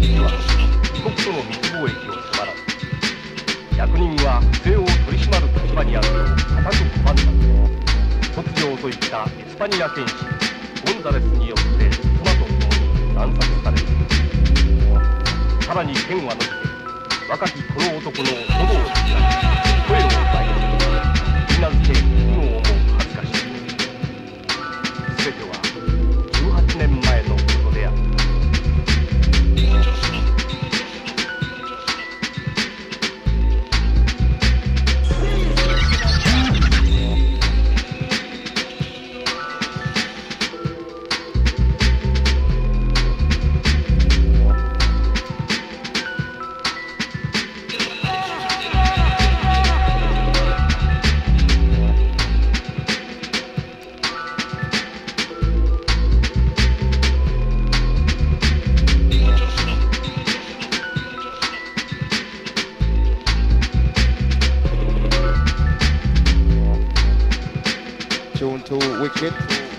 実は異国との密貿易を迫らず、役人は不正を取り締まる立場にあると固く拒んだ。突如といったエスパニア剣士ゴンザレスによって妻と共に惨殺される。さらに剣は伸びて若きこの男の喉を突き出し声を奪い取り名付け非業も恥ずかしい。全ては18年前のことである。 Tune to Wicked.